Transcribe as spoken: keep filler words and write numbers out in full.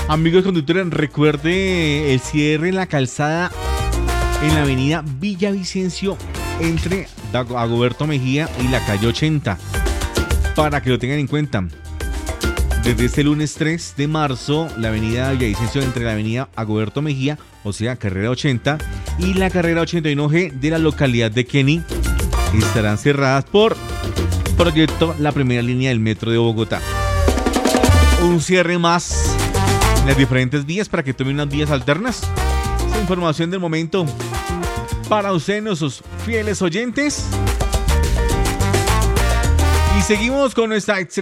Amigos conductores, recuerde el cierre en la calzada en la avenida Villavicencio entre Dagoberto Mejía y la calle ochenta. Para que lo tengan en cuenta. Desde este lunes tres de marzo, la avenida Villavicencio entre la avenida Dagoberto Mejía, o sea, carrera ochenta, y la carrera ochenta y uno G de la localidad de Kenney estarán cerradas por proyecto la primera línea del metro de Bogotá. Un cierre más en las diferentes vías para que tomen unas vías alternas. Esta información del momento para ustedes, nuestros fieles oyentes. Y seguimos con nuestra